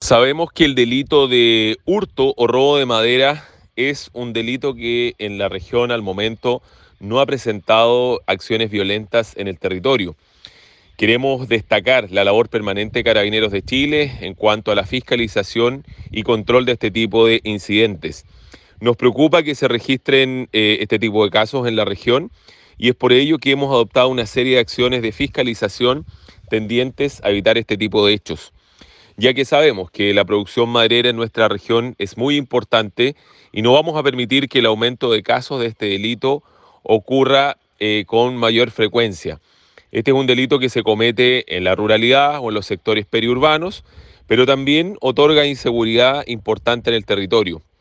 Sabemos que el delito de hurto o robo de madera es un delito que en la región al momento no ha presentado acciones violentas en el territorio. Queremos destacar la labor permanente de Carabineros de Chile en cuanto a la fiscalización y control de este tipo de incidentes. Nos preocupa que se registren este tipo de casos en la región y es por ello que hemos adoptado una serie de acciones de fiscalización tendientes a evitar este tipo de hechos, ya que sabemos que la producción maderera en nuestra región es muy importante y no vamos a permitir que el aumento de casos de este delito ocurra con mayor frecuencia. Este es un delito que se comete en la ruralidad o en los sectores periurbanos, pero también otorga inseguridad importante en el territorio.